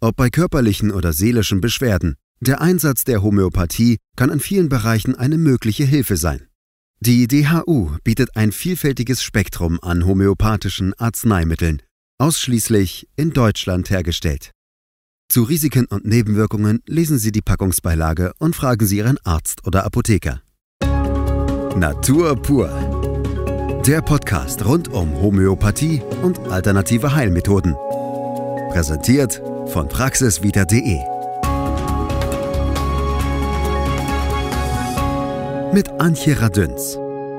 Ob bei körperlichen oder seelischen Beschwerden, der Einsatz der Homöopathie kann in vielen Bereichen eine mögliche Hilfe sein. Die DHU bietet ein vielfältiges Spektrum an homöopathischen Arzneimitteln, ausschließlich in Deutschland hergestellt. Zu Risiken und Nebenwirkungen lesen Sie die Packungsbeilage und fragen Sie Ihren Arzt oder Apotheker. Natur pur. Der Podcast rund um Homöopathie und alternative Heilmethoden. Präsentiert von praxisvita.de. Mit Antje Radüns.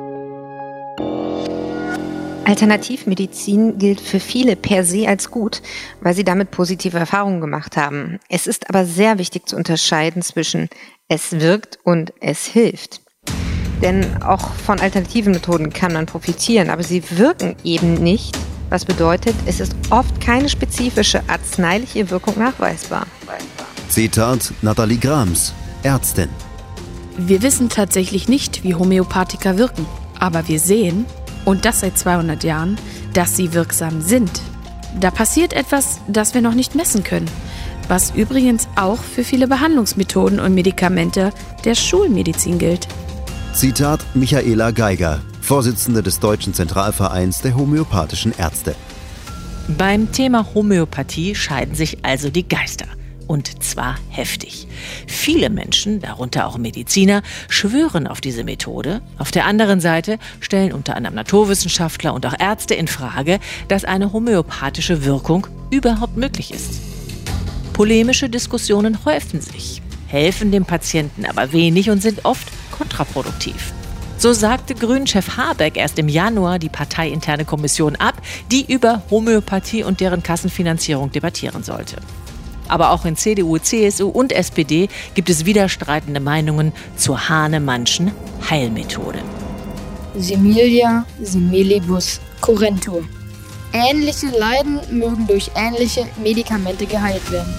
Alternativmedizin gilt für viele per se als gut, weil sie damit positive Erfahrungen gemacht haben. Es ist aber sehr wichtig zu unterscheiden zwischen es wirkt und es hilft. Denn auch von alternativen Methoden kann man profitieren, aber sie wirken eben nicht, was bedeutet, es ist oft keine spezifische arzneiliche Wirkung nachweisbar. Zitat Nathalie Grams, Ärztin. Wir wissen tatsächlich nicht, wie Homöopathika wirken, aber wir sehen, und das seit 200 Jahren, dass sie wirksam sind. Da passiert etwas, das wir noch nicht messen können, was übrigens auch für viele Behandlungsmethoden und Medikamente der Schulmedizin gilt. Zitat Michaela Geiger, Vorsitzende des Deutschen Zentralvereins der homöopathischen Ärzte. Beim Thema Homöopathie scheiden sich also die Geister. Und zwar heftig. Viele Menschen, darunter auch Mediziner, schwören auf diese Methode. Auf der anderen Seite stellen unter anderem Naturwissenschaftler und auch Ärzte in Frage, dass eine homöopathische Wirkung überhaupt möglich ist. Polemische Diskussionen häufen sich, helfen dem Patienten aber wenig und sind oft kontraproduktiv. So sagte Grünen-Chef Habeck erst im Januar die parteiinterne Kommission ab, die über Homöopathie und deren Kassenfinanzierung debattieren sollte. Aber auch in CDU, CSU und SPD gibt es widerstreitende Meinungen zur Hahnemannschen Heilmethode. Similia similibus curentur. Ähnliche Leiden mögen durch ähnliche Medikamente geheilt werden.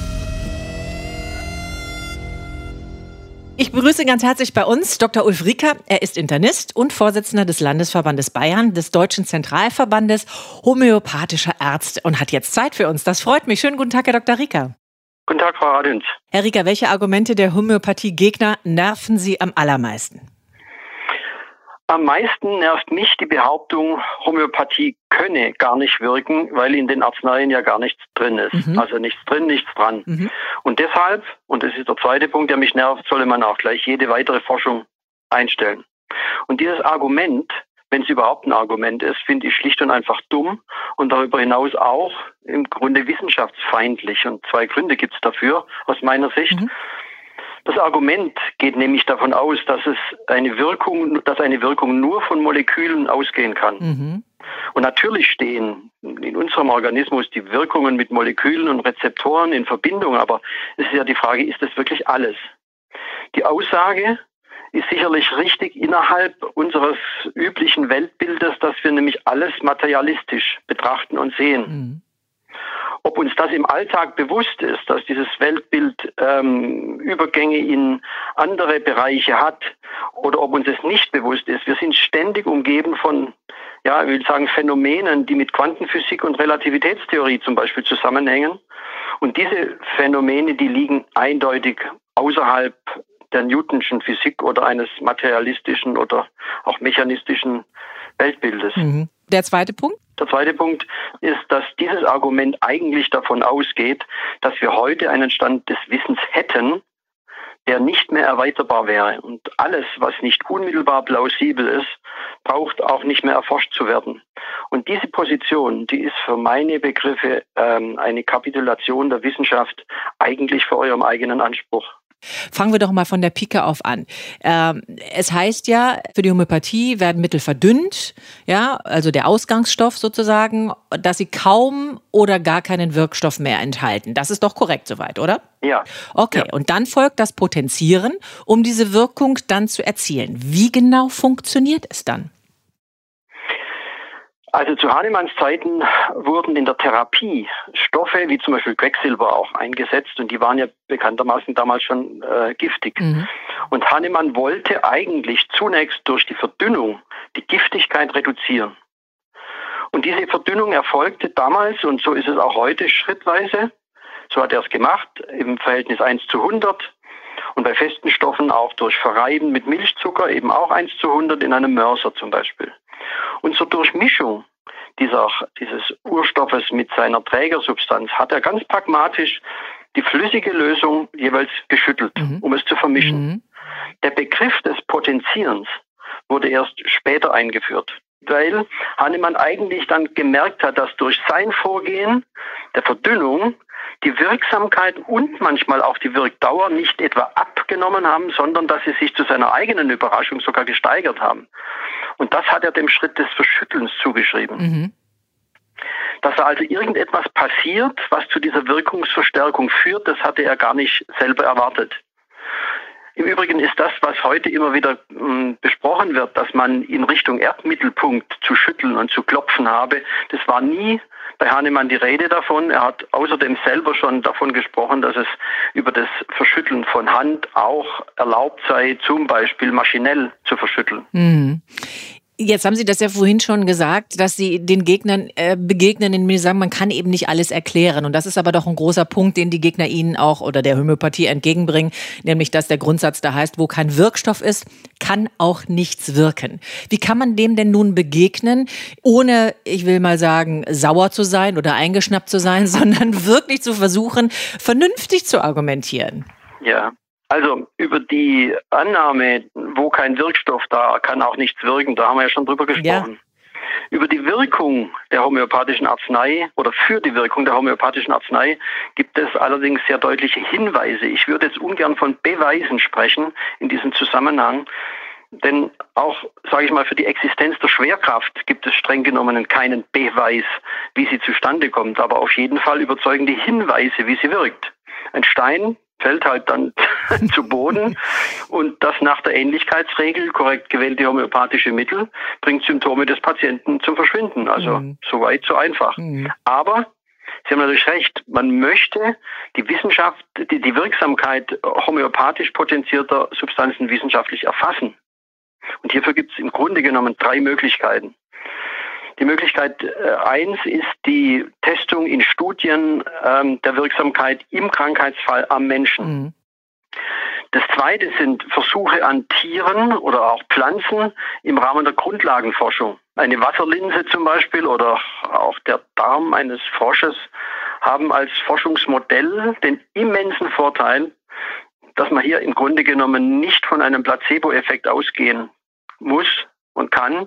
Ich begrüße ganz herzlich bei uns Dr. Ulf Rieker. Er ist Internist und Vorsitzender des Landesverbandes Bayern, des Deutschen Zentralverbandes homöopathischer Ärzte und hat jetzt Zeit für uns. Das freut mich. Schönen guten Tag, Herr Dr. Rieker. Guten Tag, Frau Radüns. Herr Rieker, welche Argumente der Homöopathie-Gegner nerven Sie am allermeisten? Am meisten nervt mich die Behauptung, Homöopathie könne gar nicht wirken, weil in den Arzneien ja gar nichts drin ist. Also nichts drin, nichts dran. Und deshalb, und das ist der zweite Punkt, der mich nervt, solle man auch gleich jede weitere Forschung einstellen. Und dieses Argument, wenn es überhaupt ein Argument ist, finde ich schlicht und einfach dumm und darüber hinaus auch im Grunde wissenschaftsfeindlich. Und zwei Gründe gibt es dafür aus meiner Sicht. Das Argument geht nämlich davon aus, dass eine Wirkung nur von Molekülen ausgehen kann. Und natürlich stehen in unserem Organismus die Wirkungen mit Molekülen und Rezeptoren in Verbindung, aber es ist ja die Frage, ist das wirklich alles? Die Aussage ist sicherlich richtig innerhalb unseres üblichen Weltbildes, dass wir nämlich alles materialistisch betrachten und sehen. Ob uns das im Alltag bewusst ist, dass dieses Weltbild Übergänge in andere Bereiche hat, oder ob uns es nicht bewusst ist. Wir sind ständig umgeben von, ich will sagen, Phänomenen, die mit Quantenphysik und Relativitätstheorie zum Beispiel zusammenhängen. Und diese Phänomene, die liegen eindeutig außerhalb der Newtonschen Physik oder eines materialistischen oder auch mechanistischen Weltbildes. Der zweite Punkt? Der zweite Punkt ist, dass dieses Argument eigentlich davon ausgeht, dass wir heute einen Stand des Wissens hätten, der nicht mehr erweiterbar wäre. Und alles, was nicht unmittelbar plausibel ist, braucht auch nicht mehr erforscht zu werden. Und diese Position, die ist für meine Begriffe eine Kapitulation der Wissenschaft eigentlich vor eurem eigenen Anspruch. Fangen wir doch mal von der Pike auf an. Es heißt ja, für die Homöopathie werden Mittel verdünnt, ja, also der Ausgangsstoff sozusagen, dass sie kaum oder gar keinen Wirkstoff mehr enthalten. Das ist doch korrekt soweit, oder? Ja. Okay, ja. Und dann folgt das Potenzieren, um diese Wirkung dann zu erzielen. Wie genau funktioniert es dann? Also zu Hahnemanns Zeiten wurden in der Therapie Stoffe wie zum Beispiel Quecksilber auch eingesetzt und die waren ja bekanntermaßen damals schon giftig. Und Hahnemann wollte eigentlich zunächst durch die Verdünnung die Giftigkeit reduzieren. Und diese Verdünnung erfolgte damals, und so ist es auch heute, schrittweise, So hat er es gemacht, im Verhältnis 1:100. Und bei festen Stoffen auch durch Verreiben mit Milchzucker, eben auch 1:100 in einem Mörser zum Beispiel. Und zur Durchmischung dieses Urstoffes mit seiner Trägersubstanz hat er ganz pragmatisch die flüssige Lösung jeweils geschüttelt, um es zu vermischen. Der Begriff des Potenzierens wurde erst später eingeführt, weil Hahnemann eigentlich dann gemerkt hat, dass durch sein Vorgehen der Verdünnung die Wirksamkeit und manchmal auch die Wirkdauer nicht etwa abgenommen haben, sondern dass sie sich zu seiner eigenen Überraschung sogar gesteigert haben. Und das hat er dem Schritt des Verschüttelns zugeschrieben. Dass da also irgendetwas passiert, was zu dieser Wirkungsverstärkung führt, das hatte er gar nicht selber erwartet. Im Übrigen ist das, was heute immer wieder besprochen wird, dass man in Richtung Erdmittelpunkt zu schütteln und zu klopfen habe, das war nie bei Hahnemann die Rede davon. Er hat außerdem selber schon davon gesprochen, dass es über das Verschütteln von Hand auch erlaubt sei, zum Beispiel maschinell zu verschütteln. Jetzt haben Sie das ja vorhin schon gesagt, dass Sie den Gegnern begegnen, indem Sie sagen, man kann eben nicht alles erklären. Und das ist aber doch ein großer Punkt, den die Gegner Ihnen auch oder der Homöopathie entgegenbringen, nämlich dass der Grundsatz da heißt, wo kein Wirkstoff ist, kann auch nichts wirken. Wie kann man dem denn nun begegnen, ohne, ich will mal sagen, sauer zu sein oder eingeschnappt zu sein, sondern wirklich zu versuchen, vernünftig zu argumentieren? Ja. Also über die Annahme, wo kein Wirkstoff da, kann auch nichts wirken, da haben wir ja schon drüber gesprochen. Ja. Über die Wirkung der homöopathischen Arznei oder für die Wirkung der homöopathischen Arznei gibt es allerdings sehr deutliche Hinweise. Ich würde jetzt ungern von Beweisen sprechen in diesem Zusammenhang, denn auch, sage ich mal, für die Existenz der Schwerkraft gibt es streng genommen keinen Beweis, wie sie zustande kommt, aber auf jeden Fall überzeugende Hinweise, wie sie wirkt. Ein Stein fällt halt dann zu Boden und das nach der Ähnlichkeitsregel, korrekt gewählte homöopathische Mittel, bringt Symptome des Patienten zum Verschwinden. Also soweit, so einfach. Aber Sie haben natürlich recht, man möchte die Wirksamkeit homöopathisch potenzierter Substanzen wissenschaftlich erfassen. Und hierfür gibt es im Grunde genommen 3 Möglichkeiten. Die Möglichkeit 1 ist die Testung in Studien der Wirksamkeit im Krankheitsfall am Menschen. Das zweite sind Versuche an Tieren oder auch Pflanzen im Rahmen der Grundlagenforschung. Eine Wasserlinse zum Beispiel oder auch der Darm eines Frosches haben als Forschungsmodell den immensen Vorteil, dass man hier im Grunde genommen nicht von einem Placebo-Effekt ausgehen muss und kann,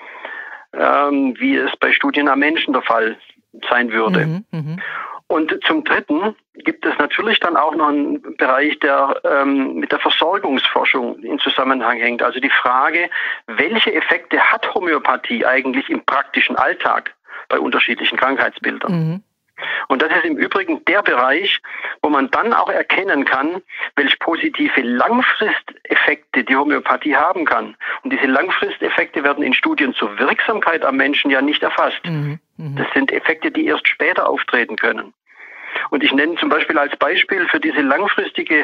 wie es bei Studien am Menschen der Fall sein würde. Und zum Dritten gibt es natürlich dann auch noch einen Bereich, der mit der Versorgungsforschung in Zusammenhang hängt. Also die Frage, welche Effekte hat Homöopathie eigentlich im praktischen Alltag bei unterschiedlichen Krankheitsbildern? Und das ist im Übrigen der Bereich, wo man dann auch erkennen kann, welche positive Langfristeffekte die Homöopathie haben kann. Und diese Langfristeffekte werden in Studien zur Wirksamkeit am Menschen ja nicht erfasst. Das sind Effekte, die erst später auftreten können. Und ich nenne zum Beispiel als Beispiel für diese langfristige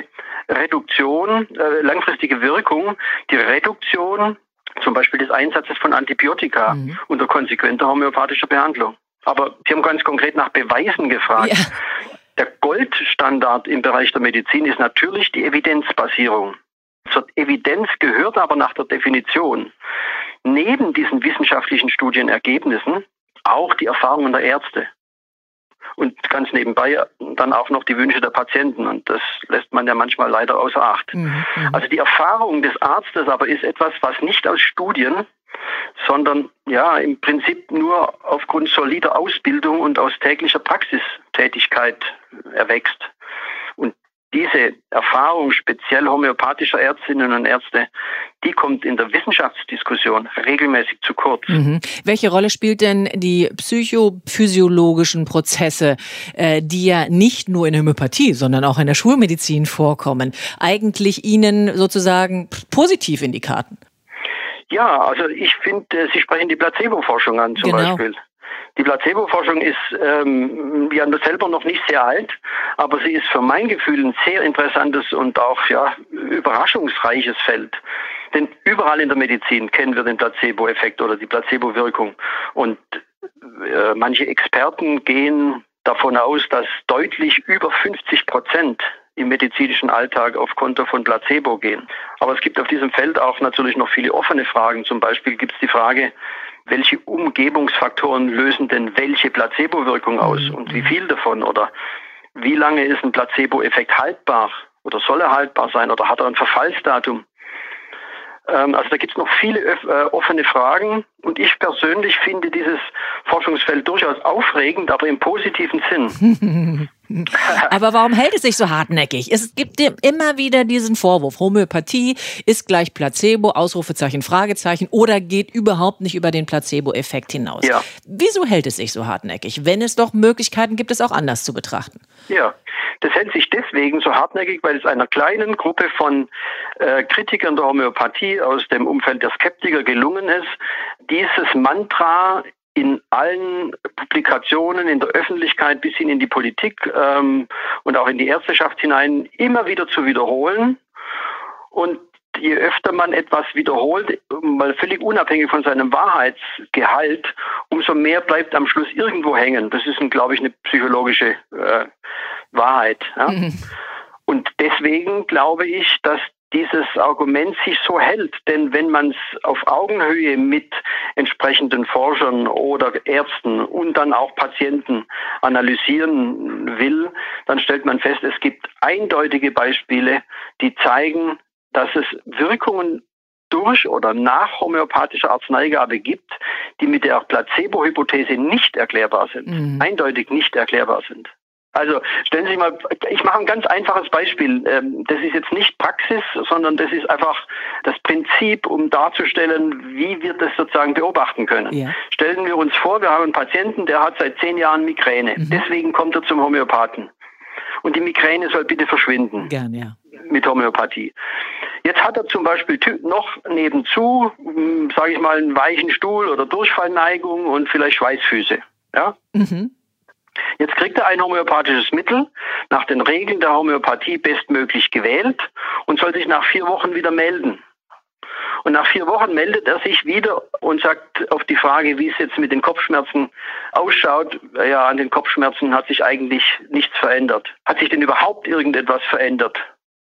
langfristige Wirkung, die Reduktion zum Beispiel des Einsatzes von Antibiotika unter konsequenter homöopathischer Behandlung. Aber Sie haben ganz konkret nach Beweisen gefragt. Ja. Der Goldstandard im Bereich der Medizin ist natürlich die Evidenzbasierung. Zur Evidenz gehört aber nach der Definition neben diesen wissenschaftlichen Studienergebnissen auch die Erfahrungen der Ärzte. Und ganz nebenbei dann auch noch die Wünsche der Patienten. Und das lässt man ja manchmal leider außer Acht. Also die Erfahrung des Arztes aber ist etwas, was nicht aus Studien, sondern ja im Prinzip nur aufgrund solider Ausbildung und aus täglicher Praxistätigkeit erwächst. Und diese Erfahrung speziell homöopathischer Ärztinnen und Ärzte, die kommt in der Wissenschaftsdiskussion regelmäßig zu kurz. Welche Rolle spielt denn die psychophysiologischen Prozesse, die ja nicht nur in der Homöopathie, sondern auch in der Schulmedizin vorkommen, eigentlich Ihnen sozusagen positiv in die Karten? Ja, also ich finde, Sie sprechen die Placebo-Forschung an zum Beispiel. Die Placebo-Forschung ist ja selber noch nicht sehr alt, aber sie ist für mein Gefühl ein sehr interessantes und auch überraschungsreiches Feld. Denn überall in der Medizin kennen wir den Placebo-Effekt oder die Placebo-Wirkung. Und manche Experten gehen davon aus, dass deutlich über 50% im medizinischen Alltag auf Konto von Placebo gehen. Aber es gibt auf diesem Feld auch natürlich noch viele offene Fragen. Zum Beispiel gibt es die Frage, welche Umgebungsfaktoren lösen denn welche Placebo-Wirkung aus und wie viel davon? Oder wie lange ist ein Placebo-Effekt haltbar? Oder soll er haltbar sein? Oder hat er ein Verfallsdatum? Also da gibt es noch viele offene Fragen. Und ich persönlich finde dieses Forschungsfeld durchaus aufregend, aber im positiven Sinn. Aber warum hält es sich so hartnäckig? Es gibt immer wieder diesen Vorwurf, Homöopathie ist gleich Placebo, Ausrufezeichen, Fragezeichen, oder geht überhaupt nicht über den Placebo-Effekt hinaus. Ja. Wieso hält es sich so hartnäckig, wenn es doch Möglichkeiten gibt, es auch anders zu betrachten? Ja, das hält sich deswegen so hartnäckig, weil es einer kleinen Gruppe von Kritikern der Homöopathie aus dem Umfeld der Skeptiker gelungen ist, dieses Mantra in allen Publikationen, in der Öffentlichkeit bis hin in die Politik und auch in die Ärzteschaft hinein immer wieder zu wiederholen. Und je öfter man etwas wiederholt, mal völlig unabhängig von seinem Wahrheitsgehalt, umso mehr bleibt am Schluss irgendwo hängen. Das ist, glaube ich, eine psychologische Wahrheit. Ja? Und deswegen glaube ich, dass dieses Argument sich so hält. Denn wenn man es auf Augenhöhe mit entsprechenden Forschern oder Ärzten und dann auch Patienten analysieren will, dann stellt man fest, es gibt eindeutige Beispiele, die zeigen, dass es Wirkungen durch oder nach homöopathischer Arzneigabe gibt, die mit der Placebo-Hypothese nicht erklärbar sind. Eindeutig nicht erklärbar sind. Also stellen Sie sich mal, ich mache ein ganz einfaches Beispiel. Das ist jetzt nicht Praxis, sondern das ist einfach das Prinzip, um darzustellen, wie wir das sozusagen beobachten können. Ja. Stellen wir uns vor, wir haben einen Patienten, der hat seit 10 Jahren Migräne. Deswegen kommt er zum Homöopathen. Und die Migräne soll bitte verschwinden. Gerne, ja. Mit Homöopathie. Jetzt hat er zum Beispiel noch nebenzu, sage ich mal, einen weichen Stuhl oder Durchfallneigung und vielleicht Schweißfüße. Ja? Jetzt kriegt er ein homöopathisches Mittel, nach den Regeln der Homöopathie bestmöglich gewählt und soll sich nach 4 Wochen wieder melden. Und nach 4 Wochen meldet er sich wieder und sagt auf die Frage, wie es jetzt mit den Kopfschmerzen ausschaut, ja, an den Kopfschmerzen hat sich eigentlich nichts verändert. Hat sich denn überhaupt irgendetwas verändert?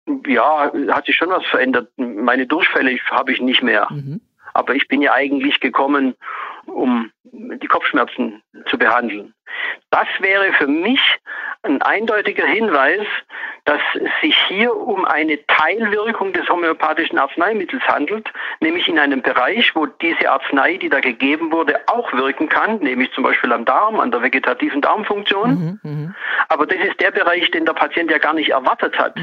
Ja, hat sich schon was verändert. Meine Durchfälle habe ich nicht mehr. Aber ich bin ja eigentlich gekommen, um die Kopfschmerzen zu behandeln. Das wäre für mich ein eindeutiger Hinweis, dass es sich hier um eine Teilwirkung des homöopathischen Arzneimittels handelt, nämlich in einem Bereich, wo diese Arznei, die da gegeben wurde, auch wirken kann, nämlich zum Beispiel am Darm, an der vegetativen Darmfunktion. Aber das ist der Bereich, den der Patient ja gar nicht erwartet hat.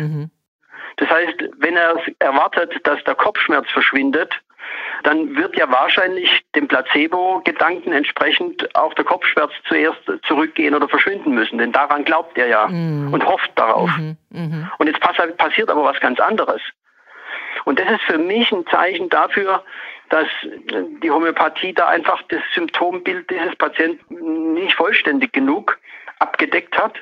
Das heißt, wenn er erwartet, dass der Kopfschmerz verschwindet, dann wird ja wahrscheinlich dem Placebo-Gedanken entsprechend auch der Kopfschmerz zuerst zurückgehen oder verschwinden müssen. Denn daran glaubt er ja und hofft darauf. Und jetzt passiert aber was ganz anderes. Und das ist für mich ein Zeichen dafür, dass die Homöopathie da einfach das Symptombild dieses Patienten nicht vollständig genug abgedeckt hat.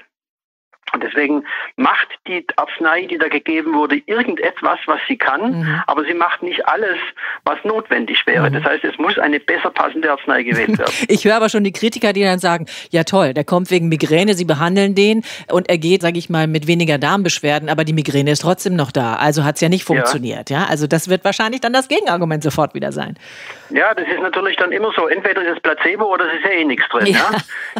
Und deswegen macht die Arznei, die da gegeben wurde, irgendetwas, was sie kann, aber sie macht nicht alles, was notwendig wäre. Das heißt, es muss eine besser passende Arznei gewählt werden. Ich höre aber schon die Kritiker, die dann sagen, ja toll, der kommt wegen Migräne, Sie behandeln den und er geht, sage ich mal, mit weniger Darmbeschwerden, aber die Migräne ist trotzdem noch da. Also hat es ja nicht funktioniert. Ja? Also das wird wahrscheinlich dann das Gegenargument sofort wieder sein. Ja, das ist natürlich dann immer so. Entweder ist es Placebo oder es ist ja eh nichts drin. Ja.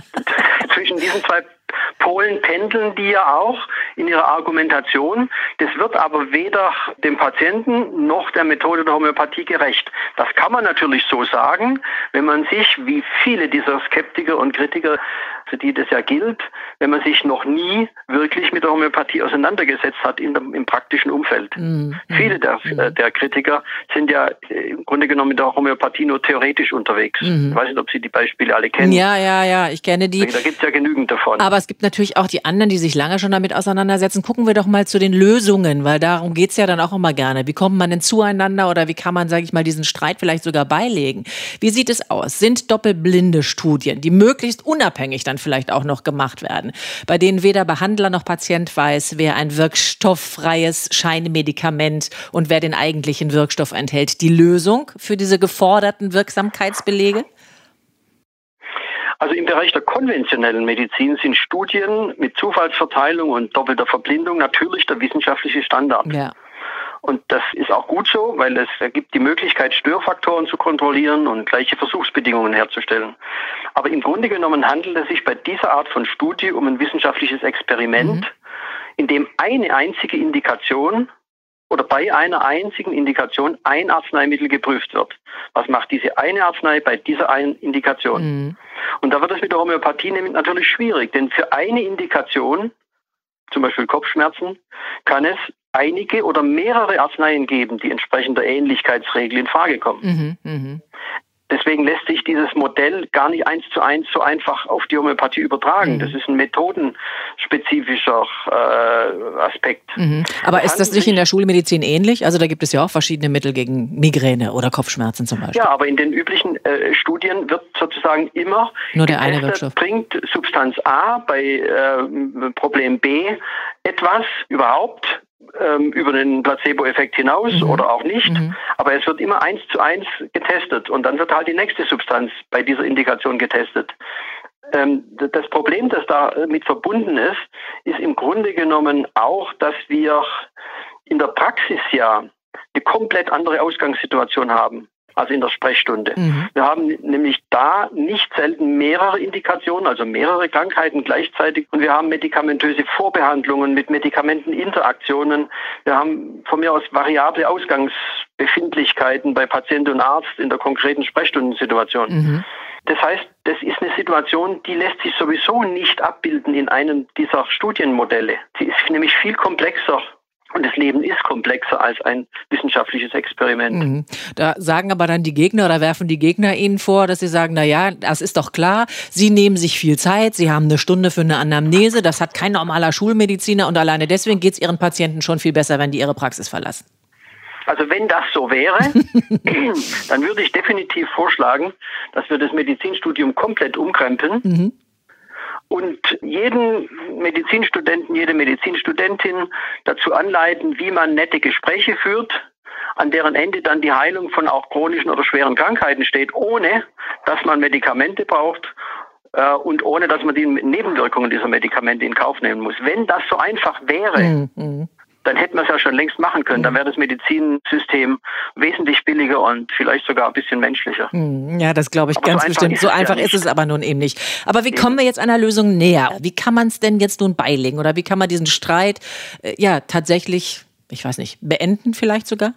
Zwischen diesen 2 Polen pendeln die ja auch in ihrer Argumentation. Das wird aber weder dem Patienten noch der Methode der Homöopathie gerecht. Das kann man natürlich so sagen, wenn man sich, wie viele dieser Skeptiker und Kritiker, für die das ja gilt, wenn man sich noch nie wirklich mit der Homöopathie auseinandergesetzt hat im praktischen Umfeld. Viele der Kritiker sind ja im Grunde genommen mit der Homöopathie nur theoretisch unterwegs. Ich weiß nicht, ob Sie die Beispiele alle kennen. Ja, ich kenne die. Da gibt es ja genügend davon. Aber es gibt natürlich auch die anderen, die sich lange schon damit auseinandersetzen. Gucken wir doch mal zu den Lösungen, weil darum geht's ja dann auch immer gerne. Wie kommt man denn zueinander oder wie kann man, sage ich mal, diesen Streit vielleicht sogar beilegen? Wie sieht es aus? Sind doppelblinde Studien, die möglichst unabhängig dann vielleicht auch noch gemacht werden, bei denen weder Behandler noch Patient weiß, wer ein wirkstofffreies Scheinmedikament und wer den eigentlichen Wirkstoff enthält, die Lösung für diese geforderten Wirksamkeitsbelege? Also im Bereich der konventionellen Medizin sind Studien mit Zufallsverteilung und doppelter Verblindung natürlich der wissenschaftliche Standard. Ja. Und das ist auch gut so, weil es ergibt die Möglichkeit, Störfaktoren zu kontrollieren und gleiche Versuchsbedingungen herzustellen. Aber im Grunde genommen handelt es sich bei dieser Art von Studie um ein wissenschaftliches Experiment, in dem eine einzige Indikation oder bei einer einzigen Indikation ein Arzneimittel geprüft wird. Was macht diese eine Arznei bei dieser einen Indikation? Und da wird es mit der Homöopathie nämlich natürlich schwierig, denn für eine Indikation, zum Beispiel Kopfschmerzen, kann es einige oder mehrere Arzneien geben, die entsprechend der Ähnlichkeitsregel in Frage kommen. Deswegen lässt sich dieses Modell gar nicht 1:1 so einfach auf die Homöopathie übertragen. Das ist ein methodenspezifischer Aspekt. Aber ist das nicht in der Schulmedizin ähnlich? Also da gibt es ja auch verschiedene Mittel gegen Migräne oder Kopfschmerzen zum Beispiel. Ja, aber in den üblichen Studien wird sozusagen immer nur der eine Wirkstoff. Bringt Substanz A bei Problem B etwas überhaupt über den Placebo-Effekt hinaus oder auch nicht. Aber es wird immer 1:1 getestet und dann wird halt die nächste Substanz bei dieser Indikation getestet. Das Problem, das damit verbunden ist, ist im Grunde genommen auch, dass wir in der Praxis ja eine komplett andere Ausgangssituation haben. Also in der Sprechstunde. Wir haben nämlich da nicht selten mehrere Indikationen, also mehrere Krankheiten gleichzeitig. Und wir haben medikamentöse Vorbehandlungen mit Medikamenteninteraktionen. Wir haben von mir aus variable Ausgangsbefindlichkeiten bei Patient und Arzt in der konkreten Sprechstundensituation. Das heißt, das ist eine Situation, die lässt sich sowieso nicht abbilden in einem dieser Studienmodelle. Die ist nämlich viel komplexer. Und das Leben ist komplexer als ein wissenschaftliches Experiment. Da sagen aber dann die Gegner oder werfen die Gegner Ihnen vor, dass sie sagen, na ja, das ist doch klar, Sie nehmen sich viel Zeit, Sie haben eine Stunde für eine Anamnese, das hat kein normaler Schulmediziner und alleine deswegen geht es Ihren Patienten schon viel besser, wenn die ihre Praxis verlassen. Also wenn das so wäre, dann würde ich definitiv vorschlagen, dass wir das Medizinstudium komplett umkrempeln. Und jeden Medizinstudenten, jede Medizinstudentin dazu anleiten, wie man nette Gespräche führt, an deren Ende dann die Heilung von auch chronischen oder schweren Krankheiten steht, ohne dass man Medikamente braucht und ohne dass man die Nebenwirkungen dieser Medikamente in Kauf nehmen muss. Wenn das so einfach wäre, dann hätten wir es ja schon längst machen können. Dann wäre das Medizinsystem wesentlich billiger und vielleicht sogar ein bisschen menschlicher. Ja, das glaube ich ganz bestimmt. So einfach ist es aber nun eben nicht. Aber wie kommen wir jetzt einer Lösung näher? Wie kann man es denn jetzt nun beilegen? Oder wie kann man diesen Streit tatsächlich, ich weiß nicht, beenden vielleicht sogar?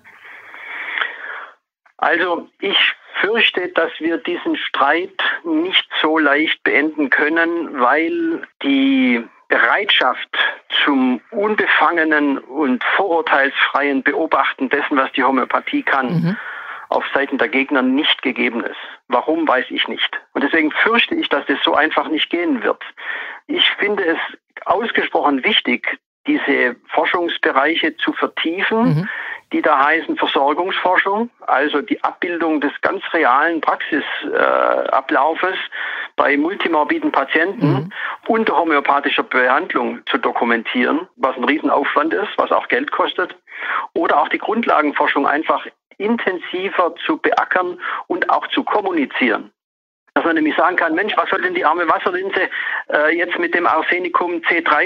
Also ich fürchte, dass wir diesen Streit nicht so leicht beenden können, weil die Bereitschaft zum unbefangenen und vorurteilsfreien Beobachten dessen, was die Homöopathie kann, auf Seiten der Gegner nicht gegeben ist. Warum, weiß ich nicht. Und deswegen fürchte ich, dass das so einfach nicht gehen wird. Ich finde es ausgesprochen wichtig, diese Forschungsbereiche zu vertiefen, die da heißen Versorgungsforschung, also die Abbildung des ganz realen Praxisablaufes bei multimorbiden Patienten unter homöopathischer Behandlung zu dokumentieren, was ein Riesenaufwand ist, was auch Geld kostet, oder auch die Grundlagenforschung einfach intensiver zu beackern und auch zu kommunizieren. Dass man nämlich sagen kann, Mensch, was soll denn die arme Wasserlinse jetzt mit dem Arsenicum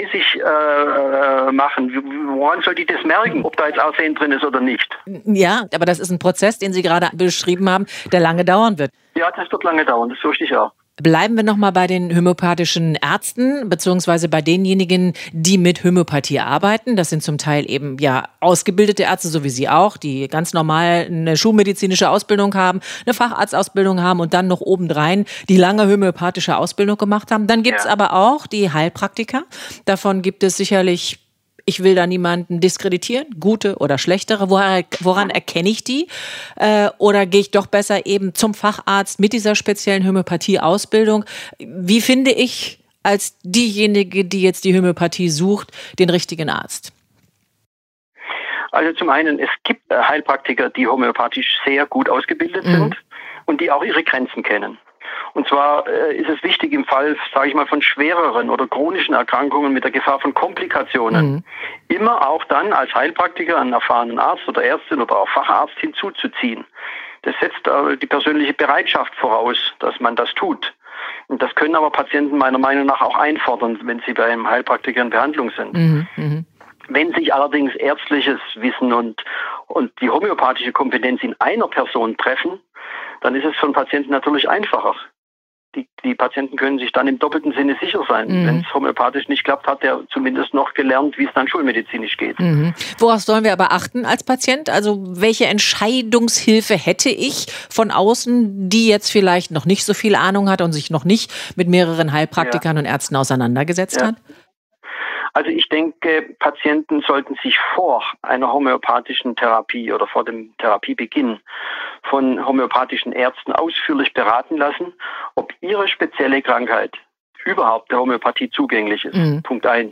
C30 machen? Woran soll die das merken, ob da jetzt Arsen drin ist oder nicht? Ja, aber das ist ein Prozess, den Sie gerade beschrieben haben, der lange dauern wird. Ja, das wird lange dauern, das fürchte ich auch. Bleiben wir nochmal bei den homöopathischen Ärzten, beziehungsweise bei denjenigen, die mit Homöopathie arbeiten. Das sind zum Teil eben ausgebildete Ärzte, so wie Sie auch, die ganz normal eine schulmedizinische Ausbildung haben, eine Facharztausbildung haben und dann noch obendrein die lange homöopathische Ausbildung gemacht haben. Dann gibt's aber auch die Heilpraktiker. Davon gibt es sicherlich, ich will da niemanden diskreditieren, gute oder schlechtere. Woran erkenne ich die? Oder gehe ich doch besser eben zum Facharzt mit dieser speziellen Homöopathie-Ausbildung? Wie finde ich als diejenige, die jetzt die Homöopathie sucht, den richtigen Arzt? Also zum einen, es gibt Heilpraktiker, die homöopathisch sehr gut ausgebildet sind und die auch ihre Grenzen kennen. Und zwar ist es wichtig im Fall, sage ich mal, von schwereren oder chronischen Erkrankungen mit der Gefahr von Komplikationen, immer auch dann als Heilpraktiker einen erfahrenen Arzt oder Ärztin oder auch Facharzt hinzuzuziehen. Das setzt die persönliche Bereitschaft voraus, dass man das tut. Und das können aber Patienten meiner Meinung nach auch einfordern, wenn sie bei einem Heilpraktiker in Behandlung sind. Wenn sich allerdings ärztliches Wissen und die homöopathische Kompetenz in einer Person treffen, dann ist es für den Patienten natürlich einfacher. Die Patienten können sich dann im doppelten Sinne sicher sein. Wenn es homöopathisch nicht klappt, hat er zumindest noch gelernt, wie es dann schulmedizinisch geht. Worauf sollen wir aber achten als Patient? Also welche Entscheidungshilfe hätte ich von außen, die jetzt vielleicht noch nicht so viel Ahnung hat und sich noch nicht mit mehreren Heilpraktikern und Ärzten auseinandergesetzt hat? Also ich denke, Patienten sollten sich vor einer homöopathischen Therapie oder vor dem Therapiebeginn von homöopathischen Ärzten ausführlich beraten lassen, ob ihre spezielle Krankheit überhaupt der Homöopathie zugänglich ist. Punkt 1.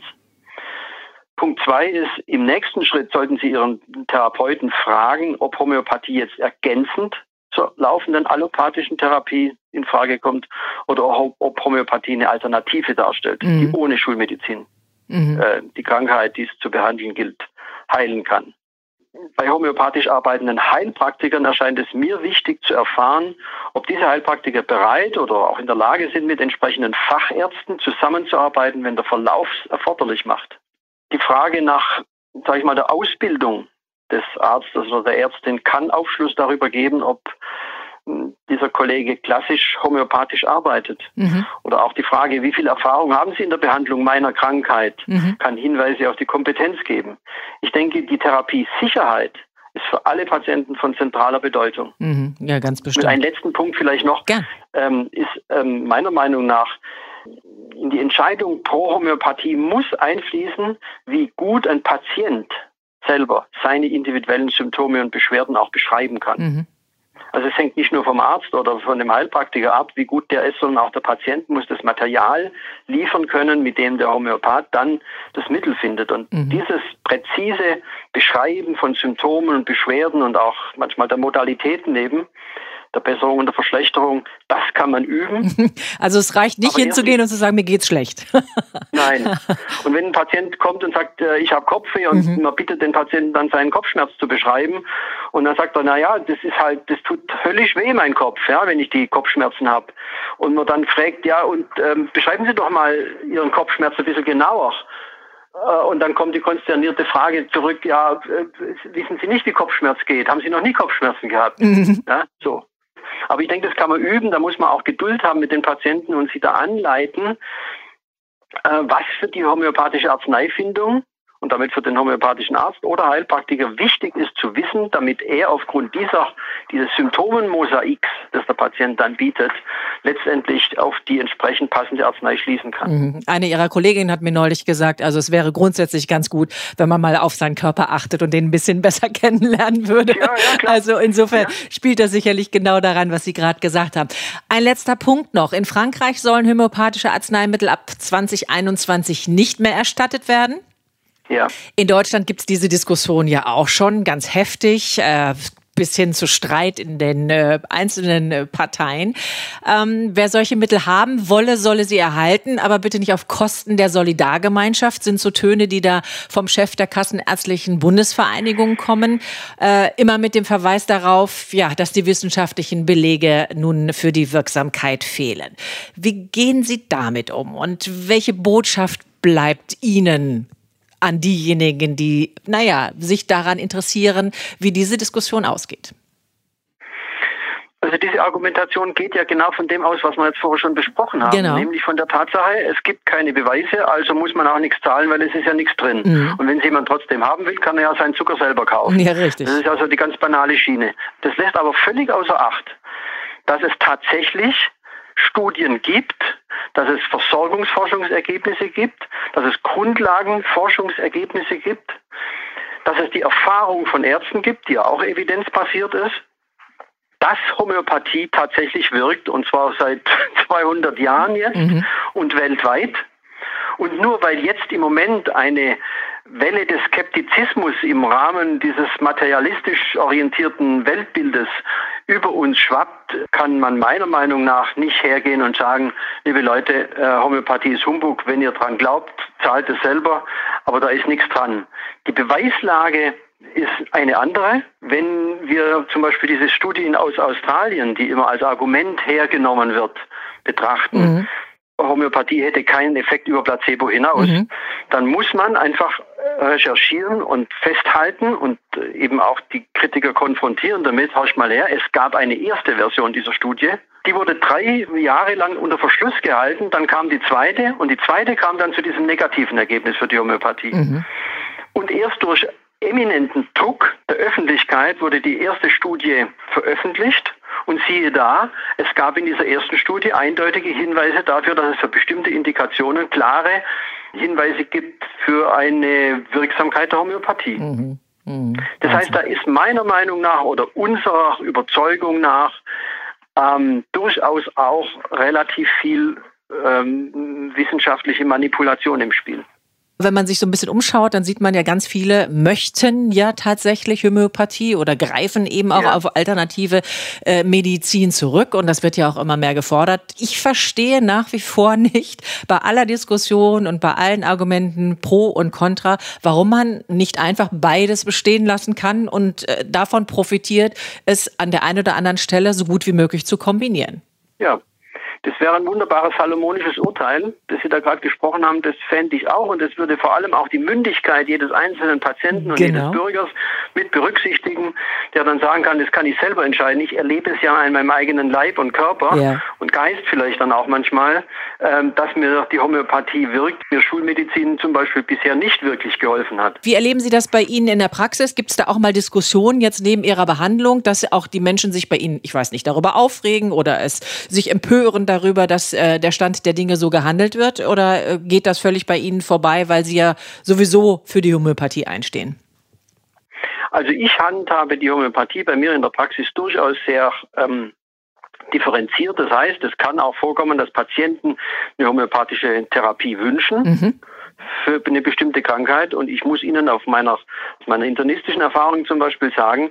Punkt 2 ist, im nächsten Schritt sollten Sie Ihren Therapeuten fragen, ob Homöopathie jetzt ergänzend zur laufenden allopathischen Therapie in Frage kommt oder ob Homöopathie eine Alternative darstellt, die ohne Schulmedizin die Krankheit, die es zu behandeln gilt, heilen kann. Bei homöopathisch arbeitenden Heilpraktikern erscheint es mir wichtig zu erfahren, ob diese Heilpraktiker bereit oder auch in der Lage sind, mit entsprechenden Fachärzten zusammenzuarbeiten, wenn der Verlauf es erforderlich macht. Die Frage nach, sage ich mal, der Ausbildung des Arztes oder der Ärztin kann Aufschluss darüber geben, ob dieser Kollege klassisch homöopathisch arbeitet. Oder auch die Frage, wie viel Erfahrung haben Sie in der Behandlung meiner Krankheit, kann Hinweise auf die Kompetenz geben. Ich denke, die Therapiesicherheit ist für alle Patienten von zentraler Bedeutung. Ja, ganz bestimmt. Mit einem letzten Punkt vielleicht noch, ist meiner Meinung nach in die Entscheidung pro Homöopathie muss einfließen, wie gut ein Patient selber seine individuellen Symptome und Beschwerden auch beschreiben kann. Also es hängt nicht nur vom Arzt oder von dem Heilpraktiker ab, wie gut der ist, sondern auch der Patient muss das Material liefern können, mit dem der Homöopath dann das Mittel findet. Und dieses präzise Beschreiben von Symptomen und Beschwerden und auch manchmal der Modalitäten eben, der Besserung und der Verschlechterung, das kann man üben. Also es reicht nicht hinzugehen und zu sagen, mir geht's schlecht. Nein. Und wenn ein Patient kommt und sagt, ich habe Kopfweh und man bittet den Patienten dann seinen Kopfschmerz zu beschreiben und dann sagt er, naja, das tut höllisch weh, mein Kopf, ja, wenn ich die Kopfschmerzen habe. Und man dann fragt, ja, und beschreiben Sie doch mal Ihren Kopfschmerz ein bisschen genauer. Und dann kommt die konsternierte Frage zurück, ja, wissen Sie nicht, wie Kopfschmerz geht? Haben Sie noch nie Kopfschmerzen gehabt? Ja, so. Aber ich denke, das kann man üben, da muss man auch Geduld haben mit den Patienten und sie da anleiten, was für die homöopathische Arzneifindung und damit für den homöopathischen Arzt oder Heilpraktiker wichtig ist zu wissen, damit er aufgrund dieses Symptomenmosaiks, das der Patient dann bietet, letztendlich auf die entsprechend passende Arznei schließen kann. Eine Ihrer Kolleginnen hat mir neulich gesagt, also es wäre grundsätzlich ganz gut, wenn man mal auf seinen Körper achtet und den ein bisschen besser kennenlernen würde. Ja, klar. Also insofern spielt das sicherlich genau daran, was Sie gerade gesagt haben. Ein letzter Punkt noch. In Frankreich sollen homöopathische Arzneimittel ab 2021 nicht mehr erstattet werden. Ja. In Deutschland gibt es diese Diskussion ja auch schon ganz heftig, bis hin zu Streit in den einzelnen Parteien. Wer solche Mittel haben wolle, solle sie erhalten, aber bitte nicht auf Kosten der Solidargemeinschaft, sind so Töne, die da vom Chef der Kassenärztlichen Bundesvereinigung kommen. Immer mit dem Verweis darauf, ja, dass die wissenschaftlichen Belege nun für die Wirksamkeit fehlen. Wie gehen Sie damit um und welche Botschaft bleibt Ihnen an diejenigen, die, sich daran interessieren, wie diese Diskussion ausgeht? Also diese Argumentation geht ja genau von dem aus, was wir jetzt vorher schon besprochen haben. Genau. Nämlich von der Tatsache, es gibt keine Beweise, also muss man auch nichts zahlen, weil es ist ja nichts drin. Und wenn es jemand trotzdem haben will, kann er ja seinen Zucker selber kaufen. Ja, richtig. Das ist also die ganz banale Schiene. Das lässt aber völlig außer Acht, dass es tatsächlich Studien gibt, dass es Versorgungsforschungsergebnisse gibt, dass es Grundlagenforschungsergebnisse gibt, dass es die Erfahrung von Ärzten gibt, die ja auch evidenzbasiert ist, dass Homöopathie tatsächlich wirkt, und zwar seit 200 Jahren jetzt und weltweit. Und nur weil jetzt im Moment eine Welle des Skeptizismus im Rahmen dieses materialistisch orientierten Weltbildes über uns schwappt, kann man meiner Meinung nach nicht hergehen und sagen, liebe Leute, Homöopathie ist Humbug, wenn ihr dran glaubt, zahlt es selber, aber da ist nichts dran. Die Beweislage ist eine andere. Wenn wir zum Beispiel diese Studien aus Australien, die immer als Argument hergenommen wird, betrachten, Homöopathie hätte keinen Effekt über Placebo hinaus, dann muss man einfach recherchieren und festhalten und eben auch die Kritiker konfrontieren damit. Horch mal her, es gab eine erste Version dieser Studie, die wurde 3 Jahre lang unter Verschluss gehalten, dann kam die zweite und die zweite kam dann zu diesem negativen Ergebnis für die Homöopathie. Und erst durch eminenten Druck der Öffentlichkeit wurde die erste Studie veröffentlicht. Und siehe da, es gab in dieser ersten Studie eindeutige Hinweise dafür, dass es für bestimmte Indikationen klare Hinweise gibt für eine Wirksamkeit der Homöopathie. Das heißt, da ist meiner Meinung nach oder unserer Überzeugung nach durchaus auch relativ viel wissenschaftliche Manipulation im Spiel. Wenn man sich so ein bisschen umschaut, dann sieht man ja, ganz viele möchten ja tatsächlich Homöopathie oder greifen eben auch auf alternative Medizin zurück. Und das wird ja auch immer mehr gefordert. Ich verstehe nach wie vor nicht, bei aller Diskussion und bei allen Argumenten pro und contra, warum man nicht einfach beides bestehen lassen kann und davon profitiert, es an der einen oder anderen Stelle so gut wie möglich zu kombinieren. Ja. Das wäre ein wunderbares salomonisches Urteil, das Sie da gerade gesprochen haben. Das fände ich auch und das würde vor allem auch die Mündigkeit jedes einzelnen Patienten und jedes Bürgers mit berücksichtigen, der dann sagen kann, das kann ich selber entscheiden. Ich erlebe es ja in meinem eigenen Leib und Körper und Geist vielleicht dann auch manchmal, dass mir die Homöopathie wirkt, mir Schulmedizin zum Beispiel bisher nicht wirklich geholfen hat. Wie erleben Sie das bei Ihnen in der Praxis? Gibt es da auch mal Diskussionen jetzt neben Ihrer Behandlung, dass auch die Menschen sich bei Ihnen, ich weiß nicht, darüber aufregen oder es sich empören darüber, dass der Stand der Dinge so gehandelt wird? Oder geht das völlig bei Ihnen vorbei, weil Sie ja sowieso für die Homöopathie einstehen? Also ich handhabe die Homöopathie bei mir in der Praxis durchaus sehr differenziert. Das heißt, es kann auch vorkommen, dass Patienten eine homöopathische Therapie wünschen für eine bestimmte Krankheit. Und ich muss Ihnen aus meiner internistischen Erfahrung zum Beispiel sagen,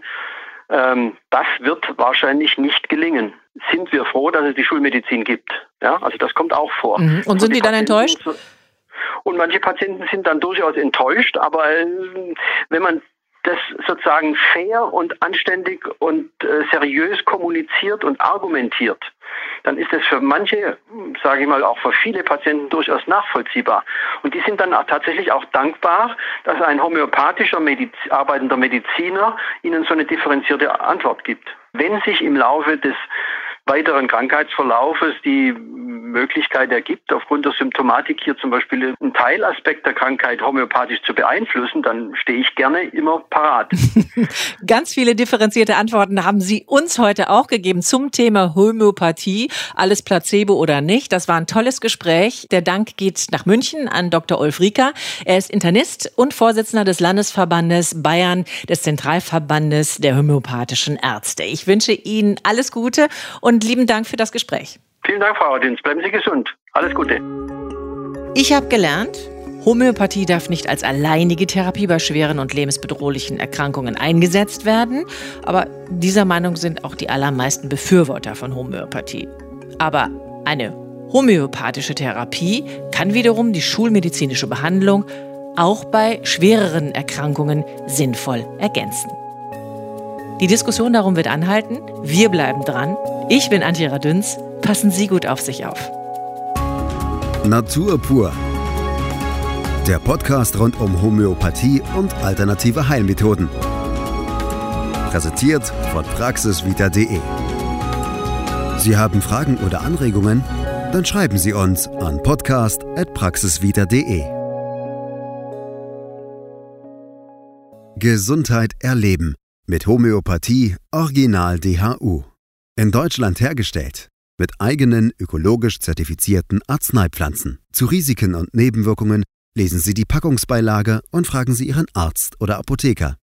das wird wahrscheinlich nicht gelingen. Sind wir froh, dass es die Schulmedizin gibt? Ja, also das kommt auch vor. Und sind die dann enttäuscht? Und manche Patienten sind dann durchaus enttäuscht, aber wenn man das sozusagen fair und anständig und seriös kommuniziert und argumentiert, dann ist das für manche, sage ich mal, auch für viele Patienten durchaus nachvollziehbar. Und die sind dann auch tatsächlich auch dankbar, dass ein homöopathischer arbeitender Mediziner ihnen so eine differenzierte Antwort gibt. Wenn sich im Laufe des weiteren Krankheitsverlaufes die Möglichkeit ergibt, aufgrund der Symptomatik hier zum Beispiel einen Teilaspekt der Krankheit homöopathisch zu beeinflussen, dann stehe ich gerne immer parat. Ganz viele differenzierte Antworten haben Sie uns heute auch gegeben zum Thema Homöopathie. Alles Placebo oder nicht. Das war ein tolles Gespräch. Der Dank geht nach München an Dr. Ulf Rieker. Er ist Internist und Vorsitzender des Landesverbandes Bayern, des Zentralverbandes der homöopathischen Ärzte. Ich wünsche Ihnen alles Gute und lieben Dank für das Gespräch. Vielen Dank, Frau Audins. Bleiben Sie gesund. Alles Gute. Ich habe gelernt, Homöopathie darf nicht als alleinige Therapie bei schweren und lebensbedrohlichen Erkrankungen eingesetzt werden. Aber dieser Meinung sind auch die allermeisten Befürworter von Homöopathie. Aber eine homöopathische Therapie kann wiederum die schulmedizinische Behandlung auch bei schwereren Erkrankungen sinnvoll ergänzen. Die Diskussion darum wird anhalten. Wir bleiben dran. Ich bin Antje Radünz. Passen Sie gut auf sich auf. Natur pur. Der Podcast rund um Homöopathie und alternative Heilmethoden. Präsentiert von praxisvita.de. Sie haben Fragen oder Anregungen? Dann schreiben Sie uns an podcast@praxisvita.de. Gesundheit erleben. Mit Homöopathie Original DHU. In Deutschland hergestellt. Mit eigenen ökologisch zertifizierten Arzneipflanzen. Zu Risiken und Nebenwirkungen lesen Sie die Packungsbeilage und fragen Sie Ihren Arzt oder Apotheker.